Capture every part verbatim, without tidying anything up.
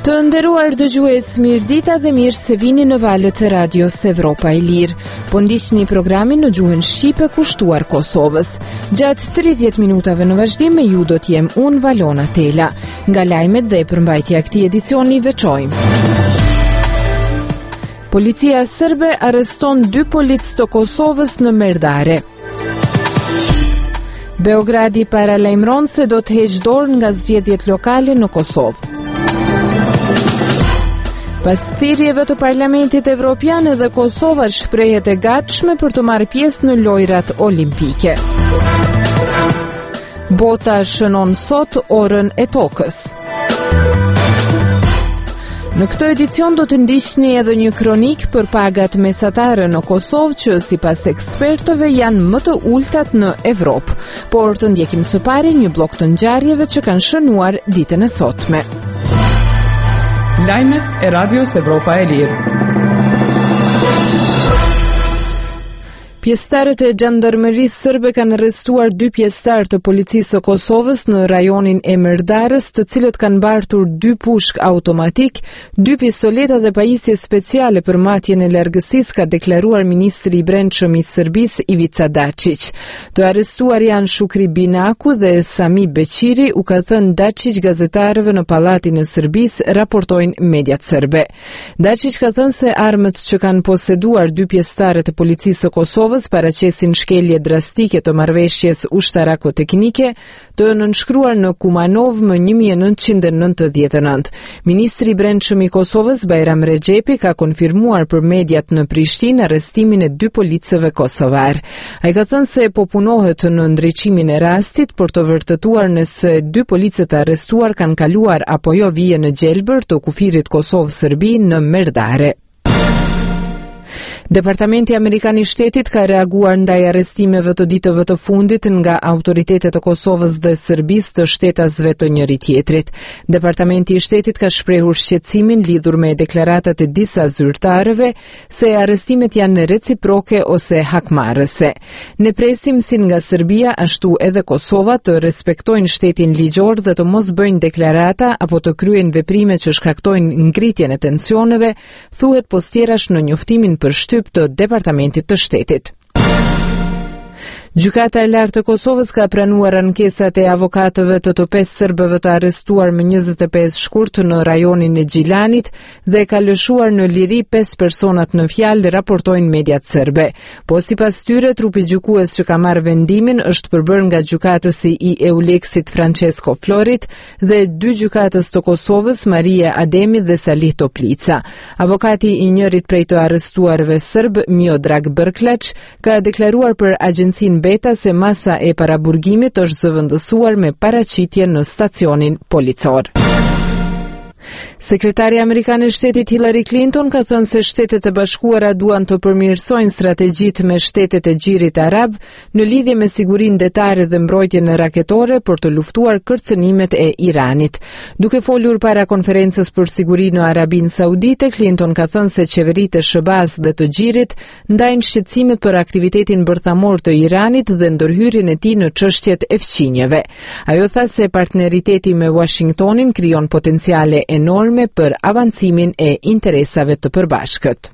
Të nderuar dëgjues, mirëdita dhe mirë se vini në valët e Radios Evropa e Lirë. Po ndiqni programin në gjuhën shqipe kushtuar Kosovës. Gjatë tridhjetë minutave në vazhdim me ju do të jem unë Valona Tela. Nga lajmet dhe përmbajtja e këtij edicioni veçojmë. Policia serbe arreston dy policë të Kosovës në Merdare. Beogradi paralajmëron se do të heqë dorë nga zgjedhjet lokale në Kosovë. Pas thirrjeve të Parlamentit Evropian edhe Kosova shprehet e gatshme për të marrë pjesë në lojrat olimpike. Bota shënon sot orën e tokës. Në këtë edicion do të ndiqni edhe një kronik për pagat mesatare në Kosovë që sipas ekspertëve janë më të ultat në Evropë, por të ndjekim së pari një blok të ngjarjeve që kanë shënuar ditën e sotme. Lajmet e Radios Evropa e Lirë. Pjesëtarët e Gjandarmerisë serbe kanë arrestuar dy pjesëtar të policisë së Kosovës në rajonin e Merdarës, të cilët kanë mbartur dy pushk automatik, dy pistoleta dhe pajisje speciale për matjen e largësisë, ka deklaruar ministri i brendshëm i Serbisë Ivica Dačić. Të arrestuar janë Shukri Binaku dhe Sami Beqiri, u ka thënë Dačić gazetarëve në Pallatin e Serbisë, raportojnë mediat serbe. Dačić ka thënë se armët që kanë poseduar dy pjesëtarët e policisë së Kosovës paraqesin shkelje drastike të marrëveshjes ushtarako-teknike të nënshkruar në Kumanov më një mijë e nëntëqind e nëntëdhjetë e nëntë. Ministri i brendshëm i Kosovës Bajram Rexhepi ka konfirmuar për mediat në Prishtinë arrestimin e dy policëve kosovar. Ai ka thënë se po punohet në ndriçimin e rastit për të vërtetuar nëse dy policët e arrestuar kanë kaluar apo jo vije në gjelbër të kufirit Kosovë-Serbi në Merdare. Departamenti Amerikan i Shtetit ka reaguar ndaj arrestimeve të ditëve të fundit nga autoritetet e Kosovës dhe Serbisë të shtetasve të njëri tjetrit. Departamenti i Shtetit ka shprehur shqetësimin lidhur me deklaratat e disa zyrtarëve se arrestimet janë reciproke ose hakmarrëse. Ne presim si nga Serbia ashtu edhe Kosova të respektojnë shtetin ligjor dhe të mos bëjnë deklarata apo të kryejnë veprime që shkaktojnë ngritjen e tensioneve, thuhet postjerash në njoftimin për shtyp të Departamentit të Shtetit. Gjykata e lartë e Kosovës ka pranuar ankesat e avokatëve të të pesë serbëve të arrestuar më njëzet e pesë shkurt në rajonin e Gjilanit dhe ka lëshuar në liri pesë personat në fjalë, raportojnë mediat serbe. Po sipas tyre, trupi gjykues që ka marrë vendimin është përbërë nga gjykatësi i Euleksit Francesco Florit dhe dy gjykatës të Kosovës, Maria Ademi dhe Salih Toplica. Avokati i njërit prej të arrestuarve serb, Miodrag Brklaç, ka deklaruar për agjencinë beta se masa e paraburgimit është zëvendësuar me paraqitje në stacionin policor. Sekretari Amerikan i Shtetit Hillary Clinton ka thënë se Shtetet e Bashkuara duan të përmirësojnë strategjitë me shtetet e Gjirit Arab në lidhje me sigurinë detare dhe mbrojtjen raketore për të luftuar kërcënimet e Iranit. Duke folur para konferencës për siguri në Arabinë Saudite, Clinton ka thënë se qeveritë e Shëbaz dhe të Gjirit ndajnë shqetësimet për aktivitetin bërthamor të Iranit dhe ndërhyrjen e tij në çështjet e fqinjeve. Ajo tha se partneriteti me Washingtonin krijon potenciale enorme për avancimin e interesave të përbashkët.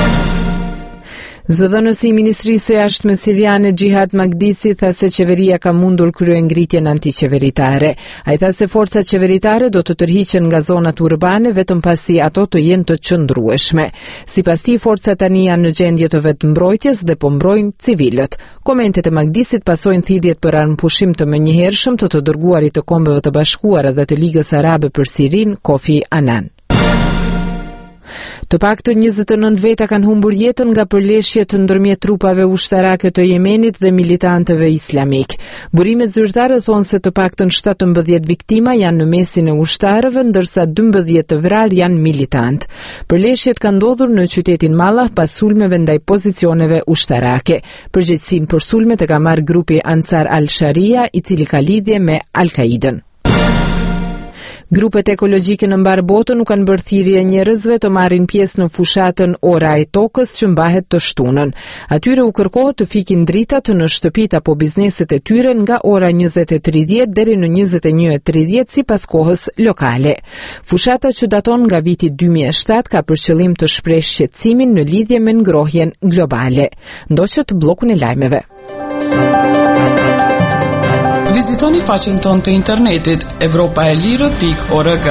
Zëdhënësi i Ministrisë së Jashtme siriane Xhihad Magdisi tha se qeveria ka mundur kryengritjen antiqeveritare. Ai tha se forcat qeveritare do të tërhiqen nga zonat urbane vetëm pasi ato të jenë të qëndrueshme. Sipas tij, forcat tani janë në gjendje të vetëmbrojtjes dhe po mbrojnë civilët. Komentet e Magdisit pasojnë thirrjet për anëpushim të menjëhershëm të të dërguarit të Kombeve të Bashkuara dhe të Ligës Arabe për Sirinë, Kofi Annan. Të paktën njëzet e nëntë veta kanë humbur jetën nga përleshjet ndërmjet trupave ushtarake të Jemenit dhe militantëve islamik. Burimet zyrtare thonë se të paktën shtatëmbëdhjetë viktima janë në mesin e ushtarëve, ndërsa dymbëdhjetë të vrarë janë militant. Përleshjet kanë ndodhur në qytetin Mallah pas sulmeve ndaj pozicioneve ushtarake. Përgjegjësinë për sulmet e ka marrë grupi Ansar al-Sharia, i cili ka lidhje me Al-Qaidën. Grupet ekologjike në mbar botën nuk kanë bërë thirrje njerëzve të marrin pjesë në fushatën Ora e Tokës që mbahet të shtunën. Atyre u kërkohet të fikin dritat në shtëpitë apo bizneset e tyre nga ora njëzet e tridhjetë deri në njëzet e një e tridhjetë sipas kohës lokale. Fushata që daton nga viti dy mijë e shtatë ka për qëllim të shprehë shqetësimin në lidhje me ngrohjen globale. Ndoqët bllokun e lajmeve. Vizitoni faqen tonë të internetit evropaelire pikë org.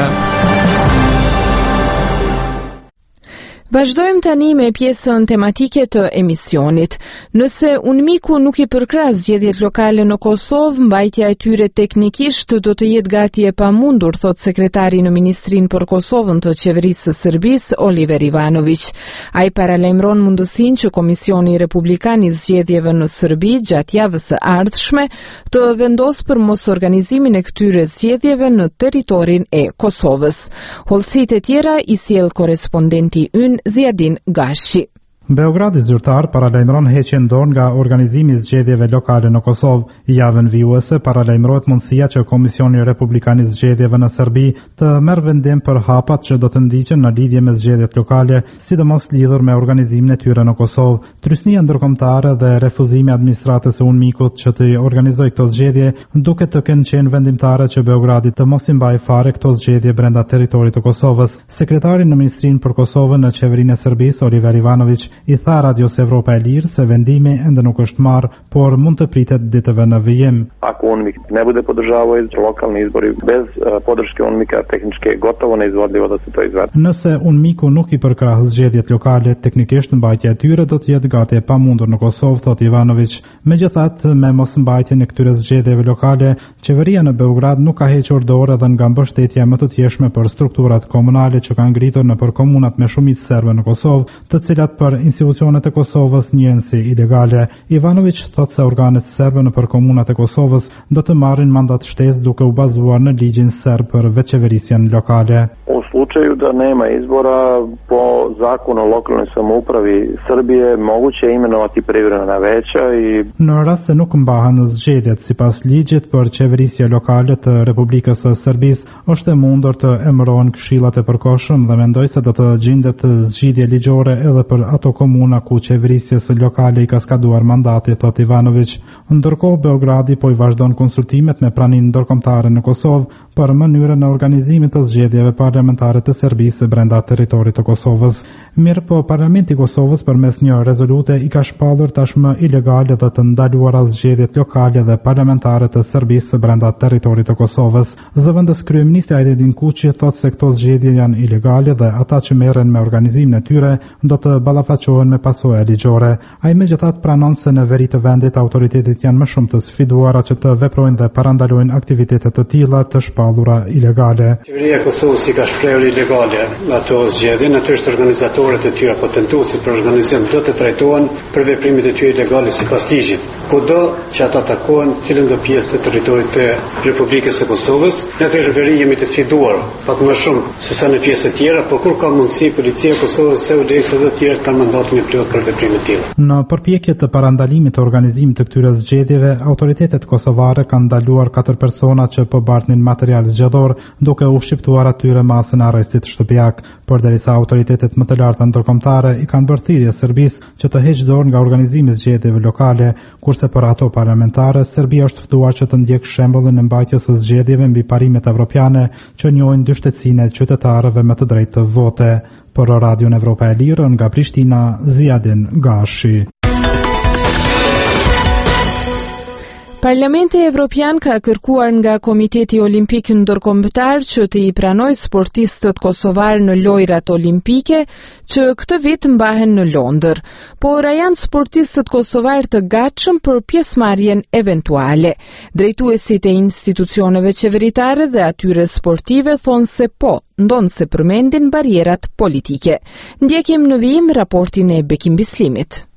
Vazhdojmë tani me pjesën tematike të emisionit. Nëse UNMIK-u nuk i përkrah zgjedhjet lokale në Kosovë, mbajtja e tyre teknikisht do të jetë gati e pamundur, thot sekretari në Ministrinë për Kosovën të Qeverisë së Serbisë, Oliver Ivanović. Ai paralajmëron mundësinë që Komisioni Republikan i Zgjedhjeve në Serbi gjatë javës së ardhshme të vendosë për mos organizimin e këtyre zgjedhjeve në territorin e Kosovës. Hollësitë e tjera i sjell korrespondenti ynë Ziadin Gashi. Beogradi zyrtar paralajmëron heqjen dorë nga organizimi i zgjedhjeve lokale në Kosovë. Javën vijuese paralajmërohet mundësia që Komisioni Republikan i Zgjedhjeve në Serbi të merr vendim për hapat që do të ndiqen në lidhje me zgjedhjet lokale, sidomos lidhur me organizimin e tyre në Kosovë. Trysnia ndërkombëtare dhe refuzimi i administratës së UNMIK-ut që të organizojë këto zgjedhje duket të kenë qenë vendimtare që Beogradi të mos i mbajë fare këto zgjedhje brenda territorit të Kosovës. Sekretari në Ministrinë për Kosovën në Qeverinë e Serbisë, Oliver Ivanović, i tha Radios Evropa e Lirë se vendimi ende nuk është marrë, por mund të pritet ditëve në vijim. Ako UNMIK ne bude podržavao lokalni izbori bez uh, podrške UNMIK-a teknički gotovo neizvodljivo da se to izvede. Nëse UNMIK-u nuk i përkrah zgjedhjet lokale, teknikisht mbajtja e tyre do të jetë gati e pamundur në Kosovë, thot Ivanović. Megjithatë, me mos mbajtjen e këtyre zgjedhjeve lokale, qeveria në Beograd nuk ka hequr dorë edhe nga mbështetja më të tjeshme për strukturat komunale që kanë ngritur nëpër komunat me shumicë serbe në Kosovë, të cilat për institucionet e Kosovës njihen si ilegale. Ivanović thot se organet serbe nëpër komunat e Kosovës do të marrin mandat shtesë duke u bazuar në ligjin serb për veçeverisjen lokale. U slučaju da nema izbora po zakonu o lokalnoj samoupravi Srbije moguće je imenovati privremena veća i në rast se nuk mbahen zgjedhjet sipas ligjit për qeverisje lokale të Republikës së Serbisë, është e mundur të emërohen këshillat e përkohshëm dhe mendoj se do të gjendet zgjidhje ligjore edhe për ato komuna ku qeverisjes lokale i ka skaduar mandati, thot Ivanović. Ndërkohë Beogradi po i vazhdon konsultimet me praninë ndërkombëtare në Kosovë për mënyrën e organizimit të zgjedhjeve parlamentare të Serbisë brenda territorit të Kosovës. Mirë po, Parlamenti i Kosovës përmes një rezolute i ka shpallur tashmë ilegale dhe të ndaluara zgjedhjet lokale dhe parlamentare të Serbisë brenda territorit të Kosovës. Zëvendës kryeministri Ajdin Kuçi thotë se këto zgjedhje janë ilegale dhe ata që merren me organizimin e tyre do të ballafaqohen me pasoja ligjore. Ai megjithatë pranon se në veri të vendit autoritetet janë më shumë të sfiduara që të veprojnë dhe parandalojnë aktivitete të tilla të shpallura ilegale. Qeveria e Kosovës i ka shprehur ilegale ato zgjedhje, natyrisht organizatorët e tyre potentuesit për organizim do të trajtohen për veprimet e tyre ilegale sipas ligjit. Kudo që ata takohen cilën do pjesë të territorit të Republikës së Kosovës, natyrisht veri jemi të sfiduar pak më shumë se sa në pjesë të tjera, por kur ka mundësi policia e Kosovës se u lekë të tjerë kanë mandatin e plot për veprime të tilla. Në përpjekje të parandalimit të organizimit të këtyre zgjedhjeve, autoritetet kosovare kanë ndaluar katër persona që po bartnin material zgjedhor, duke u shqiptuar atyre masën e arrestit shtëpiak, përderisa autoritetet më të larta ndërkombëtare i kanë bërë thirrje Serbisë që të heqë dorë nga organizimi i zgjedhjeve lokale, kurse për ato parlamentare, Serbia është ftuar që të ndjekë shembullin e mbajtjes së zgjedhjeve mbi parimet evropiane që njohin dyshtetësinë e qytetarëve me të drejtë të vote. Për Radion Evropa e Lirë nga Prishtina, Ziadin Gashi. Parlamenti Evropian ka kërkuar nga Komiteti Olimpik Ndërkombëtar që të i pranojë sportistët kosovar në lojrat olimpike që këtë vit mbahen në Londër, por a janë sportistët kosovar të gatshëm për pjesëmarrjen eventuale. Drejtuesit e institucioneve qeveritare dhe atyre sportive thonë se po, ndonë se përmendin barierat politike. Ndjekim në vijim raportin e Bekim Bislimit.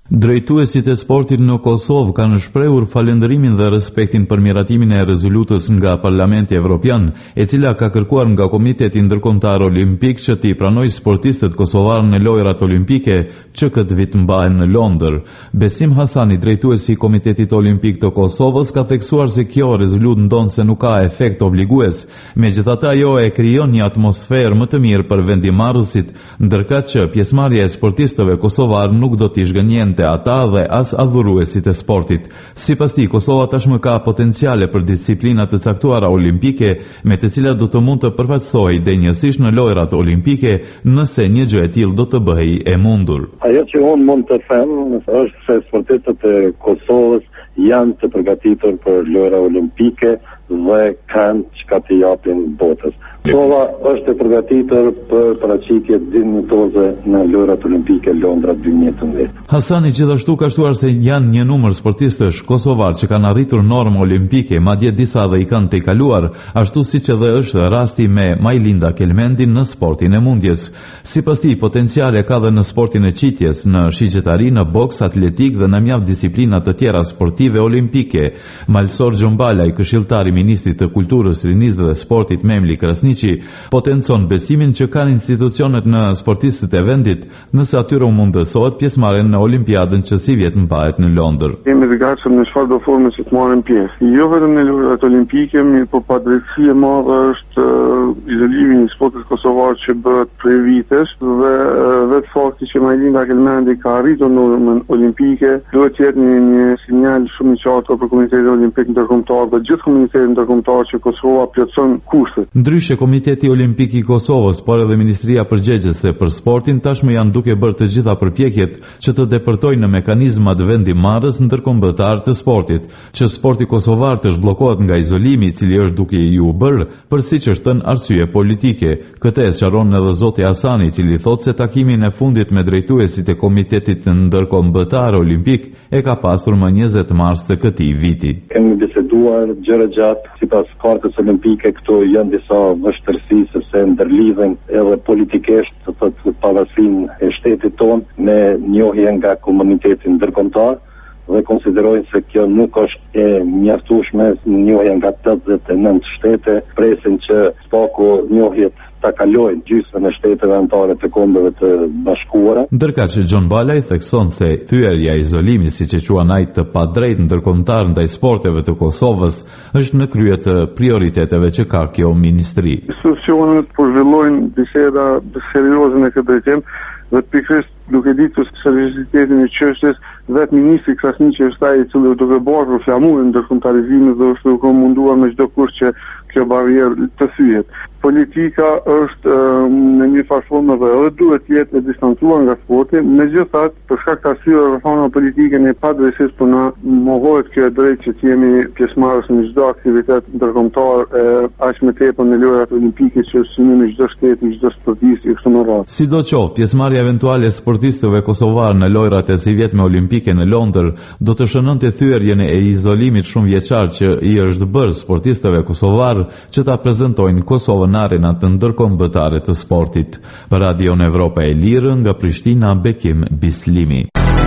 Drejtuesit e sportit në Kosovë kanë shprehur falënderimin dhe respektin për miratimin e rezolutës nga Parlamenti Evropian, e cila ka kërkuar nga Komiteti Ndërkombëtar Olimpik që t'i pranojë sportistët kosovar në lojrat olimpike që këtë vit mbahen në Londër. Besim Hasani, drejtuesi i Komitetit Olimpik të Kosovës, ka theksuar se kjo rezolutë ndonse nuk ka efekt obligues, megjithatë ajo e krijon një atmosferë më të mirë për vendimarrësit, ndërkaq që pjesëmarrja e sportistëve kosovar nuk do t'i zhgënjente ata dhe as adhuruesit e sportit. Sipas tij, Kosova tashmë ka potenciale për disiplinat të caktuara olimpike, me të cilat do të mund të përfaqësohej denjësisht në lojrat olimpike nëse një gjë e tillë do të bëhej e mundur. Ajo që unë mund të them është se sportistët e Kosovës janë të përgatitur për lojra olimpike dhe kanë çka të japin botës. Kosova është e përgatitur për paraqitje dinjitoze në lojrat olimpike Londra dy mijë e nëntëmbëdhjetë. Hasani gjithashtu ka shtuar se janë një numër sportistësh kosovar që kanë arritur normë olimpike, madje disa dhe i kanë tejkaluar, ashtu siç edhe është rasti me Majlinda Kelmendin në sportin e mundjes. Sipas tij, potenciale ka dhe në sportin e qitjes, në shigjetari, në boks, atletik dhe në mjaft disiplina të tjera sportive olimpike. Malsor Xhombala, i këshilltari i ministrit të kulturës, rinisë dhe sportit Memli Krasniqi, potencon besimin që kanë institucionet në sportistët e vendit, nëse atyre u mundësohet pjesëmarrjen në Olimpiadën që si vjet mbahet në Londër. Jemi të gatshëm në çfarë do forme që të marrim pjesë. Jo vetëm në lojrat olimpike, mirë po padrejtësi e madhe është uh, izolimi i sportit kosovar që bëhet prej vitesh dhe uh, vetë fakti që Majlinda Kelmendi ka arritur në normën olimpike duhet të jetë një, një sinjal shumë i qartë për Komitetin Olimpik Ndërkombëtar dhe gjithë komunitetin ndërkombëtar që Kosova plotson kushtet. Ndryshe, Komiteti Olimpik i Kosovës, por edhe Ministria Përgjegjëse për Sportin tashmë janë duke bërë të gjitha përpjekjet që të deportojnë në mekanizmat vendimarrës ndërkombëtar të sportit, që sporti kosovar të zhbllokohet nga izolimi i cili është duke ju bërë për siç është thënë arsye politike. Këtë e sqaron edhe zoti Hasani, i cili thotë se takimin e fundit me drejtuesit e Komitetit Ndërkombëtar Olimpik e ka pasur më njëzet mars të këtij viti. Kemi biseduar gjëra gjatë, sipas Kartës Olimpike këto janë disa vështërsi sepse ndërlidhen edhe politikisht të thotë pavarësinë e shtetit tonë me njohje nga komuniteti ndërkombëtar dhe konsiderojnë se kjo nuk është e mjaftueshme, njohja nga tetëdhjetë e nëntë shtete, presin që spaku njohjet ta kalojnë gjysmën e shteteve anëtare të Kombeve të Bashkuara. Ndërkaq që Xhombala i thekson se thyerja e izolimit, siç e quan ai, të padrejtë ndërkombëtar ndaj sporteve të Kosovës është në krye të prioriteteve që ka kjo ministri. Institucionet po zhvillojnë biseda serioze në këtë drejtim dhe pikërisht duke ditur seriozitetin e çështjes, vetë ministri Krasniqi është ai i cili duke bërë flamurin ndërkombëtarizimit dhe është duke munduar me çdo kush që kjo barrierë të thyhet. Politika është um, në një farë formë dhe edhe duhet të jetë e distancuar nga sporti, megjithatë për shkak të arsyeve rrethana politike ne padrejtisht po na mohohet kjo drejt që të jemi pjesëmarrës në çdo aktivitet ndërkombëtar, aq më tepër në lojrat olimpike që është synimi i çdo shteti, çdo sportist i kësaj rrugë. Sidoqoftë, pjesëmarrja eventuale e sportistëve kosovar në lojrat e sivjetme olimpike në Londër do të shënonte thyerjen e izolimit shumë vjeçar që i është bërë sportistëve kosovar që ta prezantojnë Kosovën në arenat të ndërkombëtare të sportit. Për Radion Evropa e Lirë, nga Prishtina, Bekim Bislimi.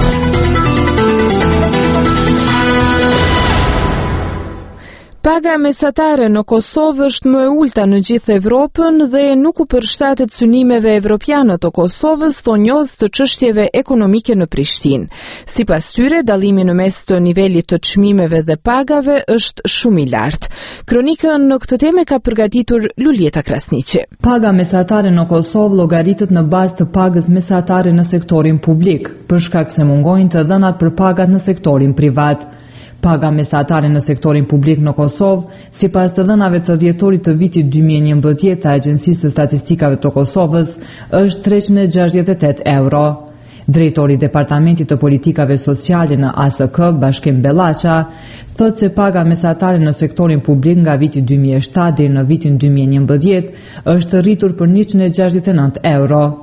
Paga mesatare në Kosovë është më e ulta në gjithë Evropën dhe nuk u përshtatet synimeve evropiane të Kosovës, thonjos të çështjeve ekonomike në Prishtinë. Sipas tyre, dallimi në mes të nivelit të çmimeve dhe pagave është shumë i lartë. Kronikën në këtë temë ka përgatitur Lulieta Krasniqi. Paga mesatare në Kosovë llogaritet në bazë të pagës mesatare në sektorin publik, për shkak se mungojnë të dhënat për pagat në sektorin privat. Paga mesatare në sektorin publik në Kosovë, sipas të dhënave të dhjetorit të vitit dy mijë e njëmbëdhjetë të Agjencisë së Statistikave të Kosovës, është treqind e gjashtëdhjetë e tetë euro. Drejtori i Departamentit të Politikave Sociale në A S K, Bashkim Bellaqa, thotë se paga mesatare në sektorin publik nga viti dy mijë e shtatë deri në vitin dy mijë e njëmbëdhjetë është rritur për njëqind e gjashtëdhjetë e nëntë euro.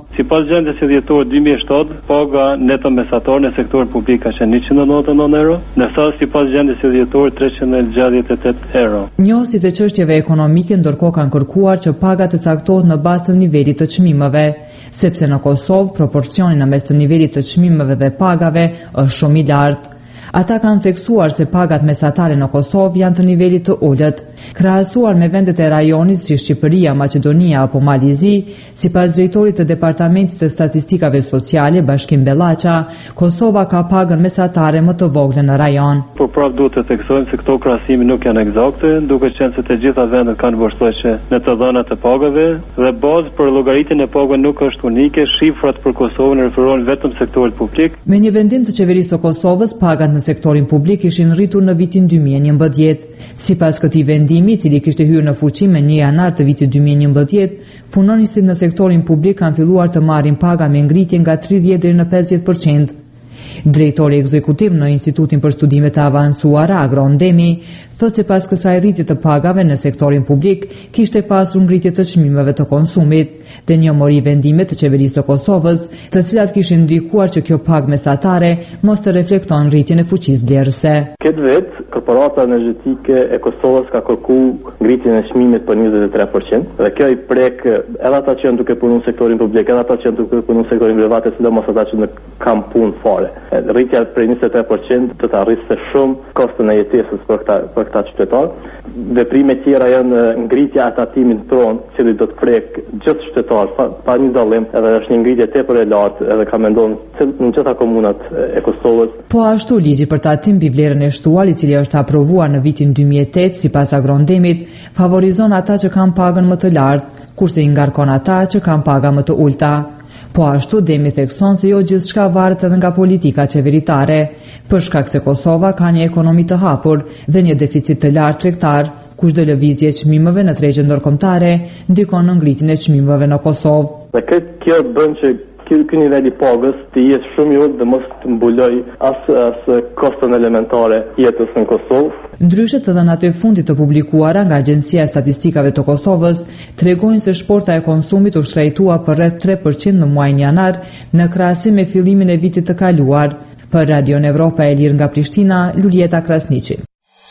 Sipas gjendjes së dhjetor dy mijë e shtatë, paga neto mesatare në sektorin publik ka qenë njëqind e nëntëdhjetë e nëntë euro, ndërsa sipas gjendjes së dhjetor treqind e gjashtëdhjetë e tetë euro. Njohësit e çështjeve ekonomike ndërkohë kanë kërkuar që pagat të caktohet në bazë të nivelit të çmimeve, sepse në Kosovë proporcioni në mes të nivelit të çmimeve dhe pagave është shumë i lartë. Ata kanë theksuar se pagat mesatare në Kosovë janë të nivelit të ulët, krahasuar me vendet e rajonit si Shqipëria, Maqedonia apo Malizi. Sipas drejtorit të Departamentit të Statistikave Sociale, Bashkim Bellaça, Kosova ka pagën mesatare më të vogël në rajon. Por prap duhet të theksojmë se këto krahasime nuk janë eksakte, duke qenë se të gjitha vendet kanë vështirësi në të dhënat e pagave dhe bazë për llogaritjen e pagave nuk është unike. Shifrat për Kosovën referohen vetëm sektorit publik. Me një vendim të qeverisë së Kosovës, pagat në sektorin publik ishin rritur në vitin dy mijë e njëmbëdhjetë. Sipas këtij vendimi, i cili kishte hyrë në fuqi me një janar të vitit dy mijë e njëmbëdhjetë, punonjësit në sektorin publik kanë filluar të marrin paga me ngritje nga tridhjetë deri në pesëdhjetë përqind. Drejtori ekzekutiv në Institutin për Studime të Avancuara, Agron Demi, thotë se pas kësaj rritje të pagave në sektorin publik, kishte pasur ngritje të çmimeve të konsumit dhe një mori vendime të qeverisë së Kosovës, të cilat kishin ndikuar që kjo pagë mesatare mos të reflekton rritjen e fuqisë blerëse. Këtë vit, korporata energjetike e Kosovës ka kërkuar ngritjen e çmimit për njëzet e tre përqind dhe kjo i prek edhe ata që janë duke punuar në sektorin publik, edhe ata që janë duke punuar në sektorin privat, sidomos ata që nuk kanë punë fare. Rritja për njëzet e tre përqind do ta arrisë shumë koston e jetesës për këta për këta qytetarë. Veprime tjera janë ngritja e tatimit pron, që do të prek gjithë qytetarë pa, pa një dallim, edhe është një ngritje tepër e lartë edhe ka mendon në gjitha komunat e Kosovës. Po ashtu ligji për tatim mbi vlerën e shtuar, i cili është aprovuar në vitin dy mijë e tetë sipas Agrondemit, favorizon ata që kanë pagën më të lartë, kurse i ngarkon ata që kanë paga më të ulta. Po ashtu Demi thekson se jo gjithçka varet edhe nga politika qeveritare, për shkak se Kosova ka një ekonomi të hapur dhe një deficit të lartë tregtar, kushdo lëvizje e çmimeve në tregje ndërkombëtare ndikon në ngritjen e çmimeve në Kosovë. Dhe këtë kjo bën që ky nivel i pagës të jetë shumë i ulët dhe mos të mbuloj as as koston elementare jetës në Kosovë. Ndryshe, të dhënat e fundit të publikuara nga Agjencia e Statistikave të Kosovës tregojnë se shporta e konsumit u shtrajtua për rreth tre përqind në muajin janar në krahasim me fillimin e vitit të kaluar. Për Radion Evropa e Lirë nga Prishtina, Lulieta Krasniqi.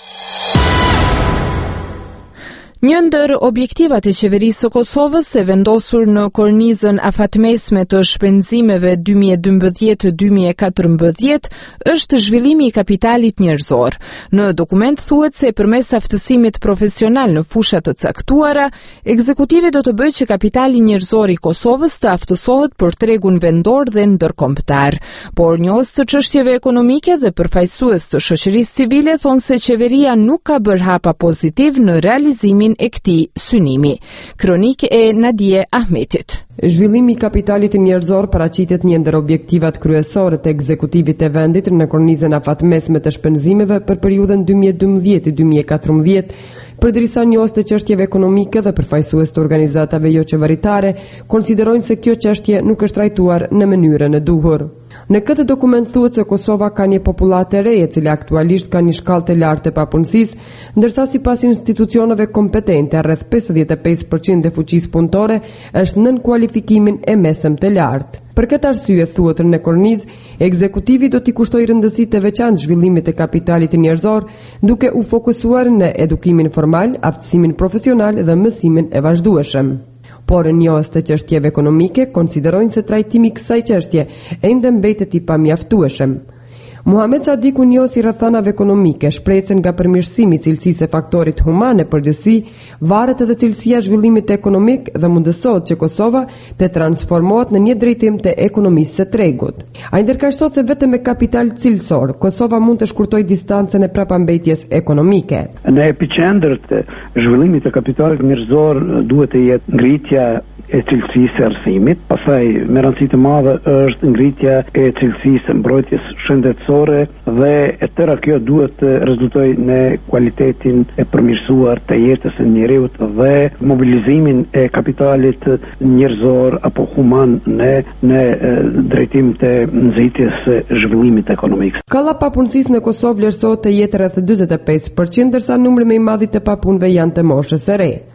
Një ndër objektivat e qeverisë së Kosovës e vendosur në kornizën afatmesme të shpenzimeve dy mijë e dymbëdhjetë dy mijë e katërmbëdhjetë është zhvillimi i kapitalit njerëzor. Në dokument thuhet se përmes aftësimit profesional në fusha të caktuara, ekzekutivi do të bëjë që kapitali njerëzor i Kosovës të aftësohet për tregun vendor dhe ndërkombëtar. Por njohës të çështjeve ekonomike dhe përfaqësues të shoqërisë civile thonë se qeveria nuk ka bërë hapa pozitiv në realizimin e këtij synimi. Kronik e Nadije Ahmetit. Zhvillimi i kapitalit njerëzor paraqitet një ndër objektivat kryesore të ekzekutivit të vendit në kornizën afatmesme të shpenzimeve për periudhën dy mijë e dymbëdhjetë dy mijë e katërmbëdhjetë, përderisa njohës të çështjeve ekonomike dhe përfaqësues të organizatave jo qeveritare konsiderojnë se kjo çështje nuk është trajtuar në mënyrën e duhur. Në këtë dokument thuhet se Kosova ka një popullat të re e cila aktualisht ka një shkallë të lartë të papunësisë, ndërsa sipas institucioneve kompetente rreth pesëdhjetë e pesë përqind e fuqisë punëtore është nën kualifikimin e mesëm të lartë. Për këtë arsye, thuhet në kornizë, ekzekutivi do t'i kushtojë rëndësi të veçantë zhvillimit të kapitalit njerëzor, duke u fokusuar në edukimin formal, aftësimin profesional dhe mësimin e vazhdueshëm. Por njohës të çështjeve ekonomike konsiderojnë se trajtimi i kësaj çështje ende mbetet i pamjaftueshëm. Muhamet Sadiku, njohësi rrethanave ekonomike, shpreh se nga përmirësimi i cilësisë së faktorit human e përgjithësi varet edhe cilësia e zhvillimit ekonomik dhe mundësohet që Kosova të transformohet në një drejtim të ekonomisë së tregut. Ai ndërkaq se vetëm me kapital cilësor Kosova mund të shkurtojë distancën e prapambetjes ekonomike. Në epicentër të zhvillimit të kapitalit njerëzor duhet të jetë ngritja e cilësisë së arsimit, pastaj me rëndësi të madhe është ngritja e cilësisë së mbrojtjes shëndetësore dhe e tëra kjo duhet të rezultojë në cilëtetin e përmirësuar të jetës së njeriut dhe mobilizimin e kapitalit njerëzor apo human në në drejtim të nxitjes së zhvillimit ekonomik. Skalla papunësisë në Kosovë vlerësohet të jetë rreth dyzet e pesë përqind, ndërsa numri më i madh i të papunëve janë të moshës së re.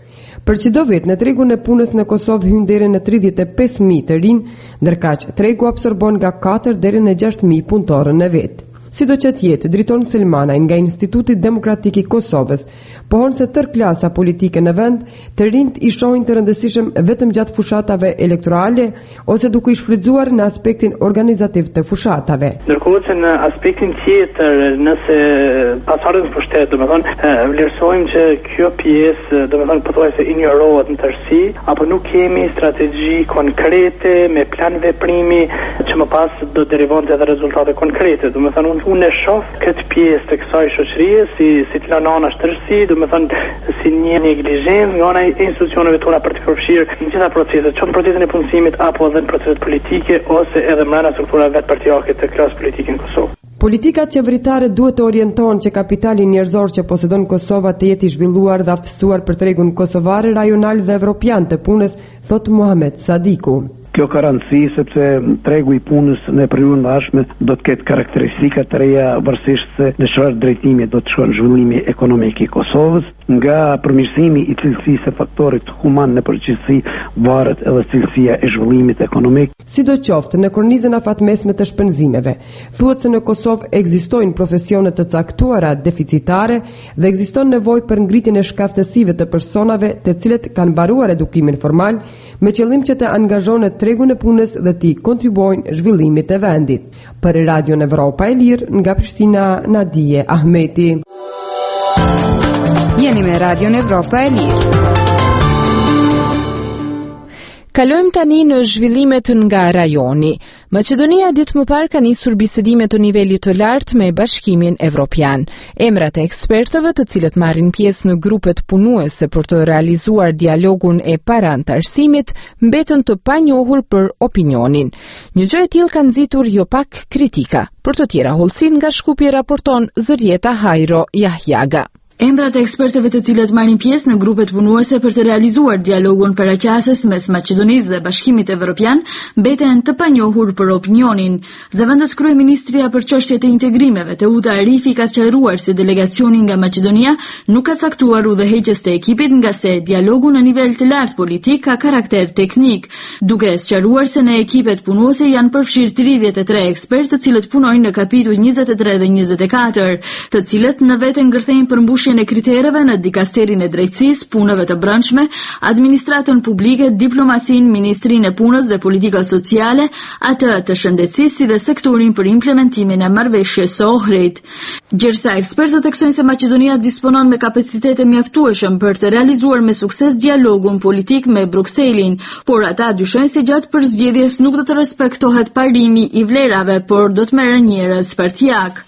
Për çdo vit në tregun e punës në Kosovë hyn deri në tridhjetë e pesë mijë të rinj, ndërkaq tregu absorbon nga katër deri në gjashtë mijë punëtorë në vit. Sido që tjetë, driton Selmanaj nga Instituti Demokratik i Kosovës, pohon se tërë klasa politike në vend të rinjt i shohin të rëndësishëm vetëm gjatë fushatave elektorale ose duke i shfrytzuar në aspektin organizativ të fushatave. Ndërkohë që në aspektin tjetër, nëse pasardhës pushtet, do të thonë, vlerësojmë që kjo pjesë, do të thonë, pothuajse injorohet në tërësi, apo nuk kemi strategji konkrete me plan veprimi që më pas do derivonte edhe rezultate konkrete. Do të thonë, unë e shoh këtë pjesë të kësaj shoqërie si si të lanë anash tërësi, do të thënë si një neglizhencë nga ana e institucioneve tona për të përfshirë në gjitha proceset, qoftë procesin e punësimit apo edhe në proceset politike ose edhe brenda strukturave vetë partijake të klasës politike në Kosovë. Politikat qeveritare duhet të orientohen që kapitali njerëzor që posedon Kosova të jetë i zhvilluar dhe aftësuar për tregun kosovar, rajonal dhe evropian të punës, thot Muhamet Sadiku. Kjo ka rëndësi sepse tregu i punës në periudhën e ardhshme do të ketë karakteristika të reja varësisht se në çfarë drejtimi do të shkojë zhvillimi ekonomik i Kosovës, nga përmirësimi i cilësisë së faktorit human në përgjithësi varet edhe cilësia e zhvillimit ekonomik. Sidoqoftë, në kornizën afatmesme të shpenzimeve, thuhet se në Kosovë ekzistojnë profesione të caktuara deficitare dhe ekziston nevojë për ngritjen e shkaftësive të personave të cilët kanë mbaruar edukimin formal me qëllim që të angazhohen tregun e punës dhe të kontribuojnë zhvillimit të vendit. Për Radio Evropa e Lirë, nga Prishtina, Nadije Ahmeti. Jeni me Radio Evropa e Lirë. Kalojmë tani në zhvillimet nga rajoni. Maqedonia ditë më parë ka nisur bisedime të nivelit të lartë me Bashkimin Evropian. Emrat e ekspertëve të cilët marrin pjesë në grupet punuese për të realizuar dialogun e parantarësimit mbetën të panjohur për opinionin. Një gjë e tillë ka nxitur jo pak kritika. Për të tjera hollësin nga Shkupje raporton Zërieta Hajro Jahjaga. Emrat e ekspertëve të cilët marrin pjesë në grupet punuese për të realizuar dialogun paraqasës mes Maqedonisë dhe Bashkimit Evropian mbeten të panjohur për opinionin. Zëvendës kryeministria për çështjet e integrimeve Teuta Arifi ka sqaruar se delegacioni nga Maqedonia nuk ka caktuar udhëheqjes të ekipit nga se dialogu në nivel të lartë politik ka karakter teknik, duke sqaruar se në ekipet punuese janë përfshirë tridhjetë e tre ekspertë të cilët punojnë në kapitull njëzet e tre dhe njëzet e katër, të cilët në vete ngërthejnë përmbushjen e kritereve në dikasterin e drejtësisë, punëve të brendshme, administratën publike, diplomacinë, ministrinë e punës dhe politika sociale, atë të shëndetësisë si dhe sektorin për implementimin e marrëveshjes së Ohrit. Gjithsa ekspertët theksojnë se Maqedonia disponon me kapacitete mjaftueshëm për të realizuar me sukses dialogun politik me Brukselin, por ata dyshojnë se gjatë përzgjedhjes nuk do të respektohet parimi i vlerave, por do të merren njerëz partijak.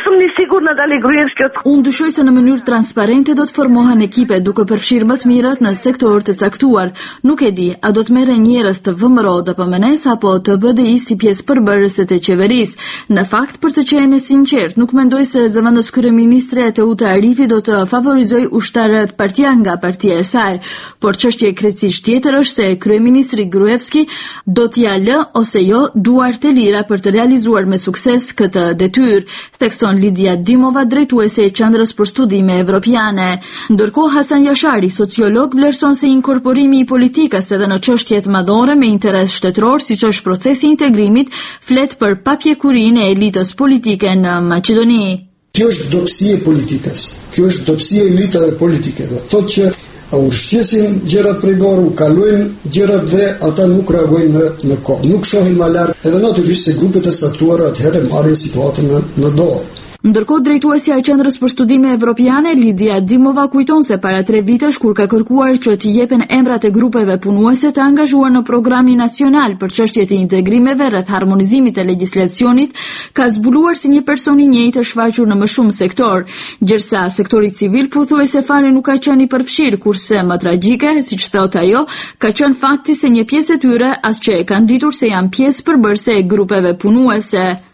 Unë dyshoj se në mënyrë transparente do të formohen ekipe duke përfshirë më të mirët në sektor të caktuar. Nuk e di, a do të merren njerëz të V M R O, D P M N-s apo të B D I si pjesë përbërëse të qeverisë. Në fakt, për të qenë sinqert, nuk mendoj se zëvendës kryeministre Teuta Arifi do të favorizoj ushtarët partia nga partia e saj, por çështja e krejtësisht tjetër është se kryeministri Gruevski do t'ia lë ose jo duart e lira për të realizuar me sukses këtë detyrë, thekson Lidia Dimova, drejtuese e Qendrës për Studime Evropiane. Ndërkohë Hasan Jashari, sociolog, vlerëson se inkorporimi i politikës edhe në çështjet madhore me interes shtetëror, siç është procesi i integrimit, flet për papjekurinë e elitës politike në Maqedoni. Kjo është dobësia e politikës. Kjo është dobësia e elitave politike. Do thotë që u shqesin gjërat prej dorë, u kalojnë gjërat dhe ata nuk reagojnë në, në kohë, nuk shohin më larg, edhe natyrisht se grupet e saktuara atëherë marrin situatën në, në dorë. Ndërkohë drejtuesja e Qendrës për Studime Evropiane Lidia Dimova kujton se para tre vitesh kur ka kërkuar që t'i jepen emrat e grupeve punuese të angazhuar në programin nacional për çështjet e integrimeve rreth harmonizimit të legjislacionit, ka zbuluar si një person i njëjtë shfaqur në më shumë sektor, gjërsa sektori civil pothuajse fare nuk ka qenë i përfshirë, kurse më tragjike, siç thot ajo, ka qenë fakti se një pjesë e tyre as që e kanë ditur se janë pjesë përbërëse e grupeve punuese.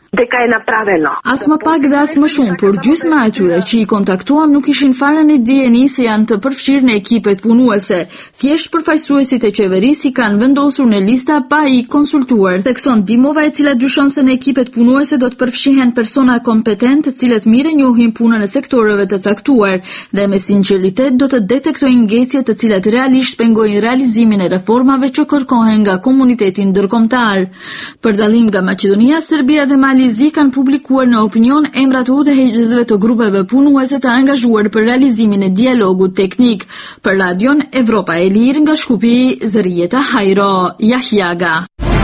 dhe ka e napraveno. As më pak dhe as më shumë, por gjysma e tyre që i kontaktuam nuk ishin fare në dijeni se janë të përfshirë në ekipet punuese. Thjesht përfaqësuesit e qeverisë kanë vendosur në lista pa i konsultuar. Thekson Dimova, e cila dyshon se në ekipet punuese do të përfshihen persona kompetent, të cilët mirë njohin punën e sektoreve të caktuar dhe me sinqeritet do të detektojnë ngecje të cilat realisht pengojnë realizimin e reformave që kërkohen nga komuniteti ndërkombëtar. Për dallim nga Maqedonia, Serbia dhe Malizi kanë publikuar në opinion emrat e udhëheqësve të grupeve punuese të angazhuar për realizimin e dialogut teknik. Për radion Evropa e Lirë nga Shkupi, Zërieta Hajro Jahjaga.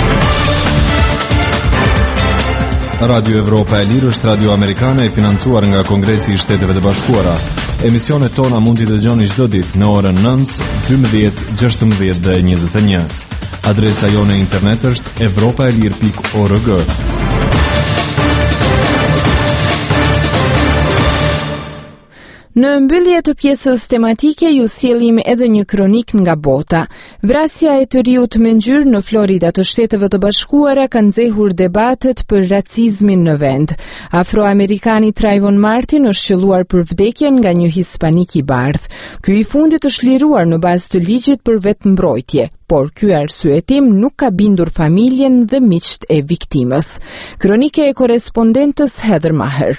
Radio Evropa e Lirë është radio amerikane e financuar nga Kongresi i Shteteve të Bashkuara. Emisionet tona mund t'i dëgjoni çdo ditë në orën nëntë, dymbëdhjetë, gjashtëmbëdhjetë dhe njëzet e një. Adresa jone internet është evropaelir pikë org. Në mbyllje të pjesës tematike ju sjellim edhe një kronik nga bota. Vrasja e të riut me ngjyrë në Florida të Shteteve të Bashkuara ka nxehur debatet për racizmin në vend. Afroamerikani Trayvon Martin është qelluar për vdekjen nga një hispanik i bardhë. Ky i fundit është liruar në bazë të ligjit për vetmbrojtje, por ky arsyetim nuk ka bindur familjen dhe miqt e viktimës. Kronike e korespondentës Heather Maher.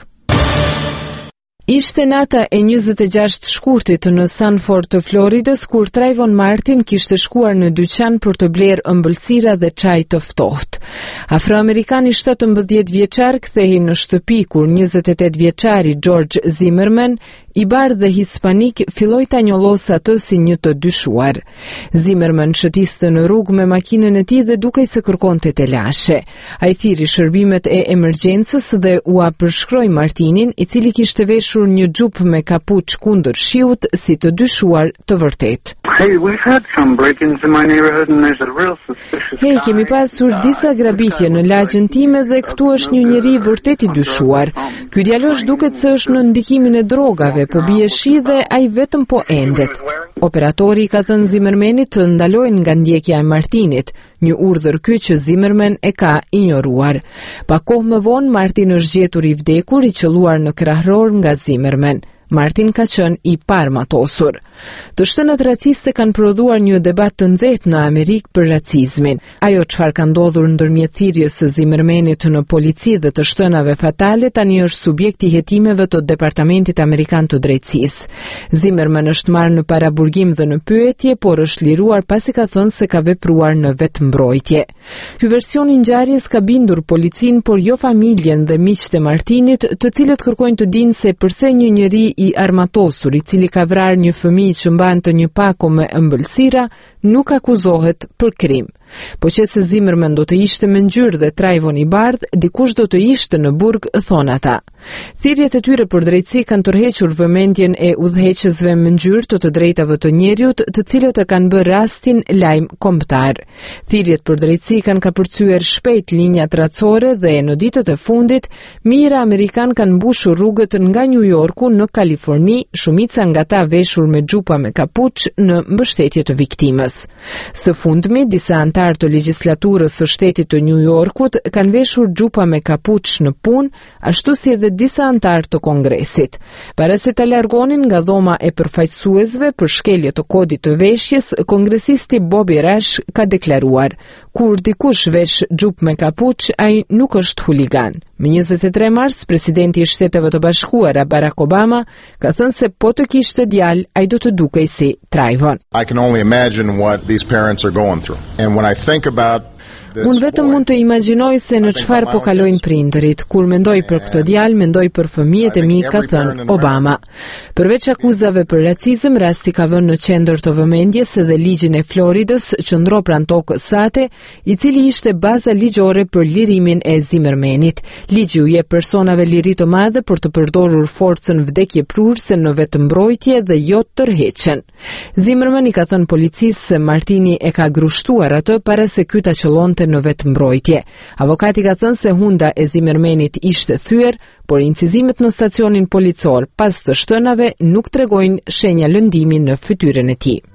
Ishte nata e njëzet e gjashtë shkurtit në Sanford të Floridës kur Trayvon Martin kishte shkuar në dyqan për të blerë ëmbëlsira dhe çaj të ftohtë. Afroamerikani shtatëmbëdhjetë vjeçar kthehej në shtëpi kur njëzet e tetë vjeçari George Zimmerman, i bardhë dhe hispanik, filloi ta njollos atë si një të dyshuar. Zimmerman shëtiste në rrugë me makinën e tij dhe dukej se kërkonte të lashe. Ai thiri shërbimet e emergjencës dhe u përshkroi Martinin, i cili kishte veshur një xhup me kapuç kundër shiut si të dyshuar të vërtet. Hey, we've had some break-ins in my neighborhood and there's a real suspicious Hey, kemi pasur disa grabitje në lagjen time dhe këtu është një njeri vërtet i dyshuar. Ky djalosh duket se është në ndikimin e drogave, po bie shi dhe ai vetëm po endet. Operatori ka thënë Zimmermanit të ndalojnë nga ndjekja e Martinit, një urdhër ky që Zimmerman e ka injoruar. Pa kohë më vonë, Martin është gjetur i vdekur, i qelluar në krahror nga Zimmerman. Martin ka qenë i parmatosur. Të shtënat raciste kanë prodhuar një debat të nxehtë në Amerikë për racizmin. Ajo çfarë ka ndodhur ndërmjet thirrjes së Zimmermanit në polici dhe të shtënave fatale tani është subjekt i hetimeve të Departamentit Amerikan të Drejtësisë. Zimmerman është marrë në paraburgim dhe në pyetje, por është liruar pasi ka thënë se ka vepruar në vetmbrojtje. Ky version i ngjarjes ka bindur policin, por jo familjen dhe miqtë e Martinit, të cilët kërkojnë të dinë se pse një njeri i armatosur, i cili ka vrarë një fëmijë që mbante një pako me ëmbëlsira, nuk akuzohet për krim. Po që se Zimmerman do të ishte me ngjyrë dhe Trayvon i bardh, dikush do të ishte në burg, thon ata. Thirrjet e tyre për drejtësi kanë tërhequr vëmendjen e udhëheqësve me ngjyrë të të drejtave të njerëzit, të cilët e kanë bërë rastin lajm kombëtar. Thirrjet për drejtësi kanë kapërcyer shpejt linjat racore dhe në ditët e fundit, mijëra amerikan kanë mbushur rrugët nga New Yorku në Kaliforni, shumica nga ta veshur me xhupa me kapuç në mbështetje të viktimës. Së fundmi, disa antarë të legjislaturës së shtetit të New Yorkut kanë veshur xhupa me kapuç në punë, ashtu si edhe disa antarë të Kongresit. Para se ta largonin nga dhoma e përfaqësuesve për shkelje të kodit të veshjes, kongresisti Bobby Rush ka deklaruar: kur dikush vesh xhup me kapuç, ai nuk është huligan. Më njëzet e tre mars, presidenti i Shteteve të Bashkuara Barack Obama ka thënë se po të kishte djalë, ai do të dukej si Trayvon. I can only imagine what these parents are going through. And when I think about Unë vetëm mund të imagjinoj se në çfarë po kalojnë prindërit. Kur mendoj për këtë djalë, mendoj për fëmijët e mi, ka thënë Obama. Përveç akuzave për racizëm, rasti ka vënë në qendër të vëmendjes edhe ligjin e Floridës, që ndro pranë tokës sate, i cili ishte baza ligjore për lirimin e Zimmermanit. Ligji u jep personave liri të madhe për të përdorur forcën vdekjeprurse në vetëmbrojtje dhe jo tërheqjen. Zimmerman i ka thënë policisë se Martini e ka grushtuar atë para se ky ta qellonte në vetëmbrojtje. Avokati ka thënë se hunda e Zimmermanit ishte thyer, por incizimet në stacionin policor pas të shtënave nuk tregojnë shenja lëndimi në fytyrën e tij.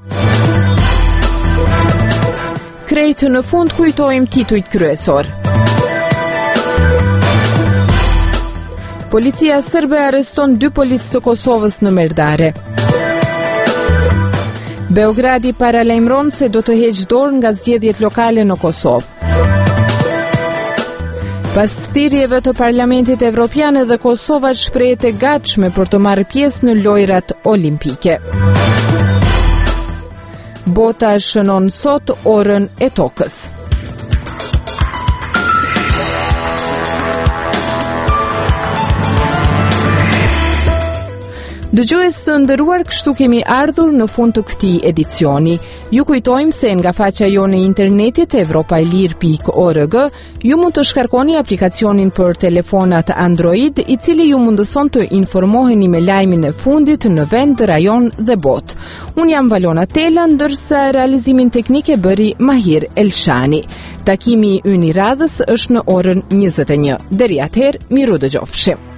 Krejt në fund kujtojmë titujt kryesor. Policia serbe arreston dy policë të Kosovës në Merdare. Beogradi paralajmëron se do të heqë dorë nga zgjedhjet lokale në Kosovë. Pas thirrjeve të Parlamentit Evropian edhe Kosova shprehet e gatshme për të marrë pjesë në lojrat olimpike. Bota shënon sot orën e tokës. Dëgjues të nderuar, kështu kemi ardhur në fund të këtij edicioni. Ju kujtojmë se nga faqja jonë e internetit evropaelir pikë org ju mund të shkarkoni aplikacionin për telefonat Android, i cili ju mundëson të informoheni me lajmin e fundit në vend, rajon dhe botë. Unë jam Valona Tela, ndërsa realizimin teknik e bëri Mahir Elshani. Takimi ynë i radhës është në orën njëzet e një. Deri atëherë, miru dëgjofshim.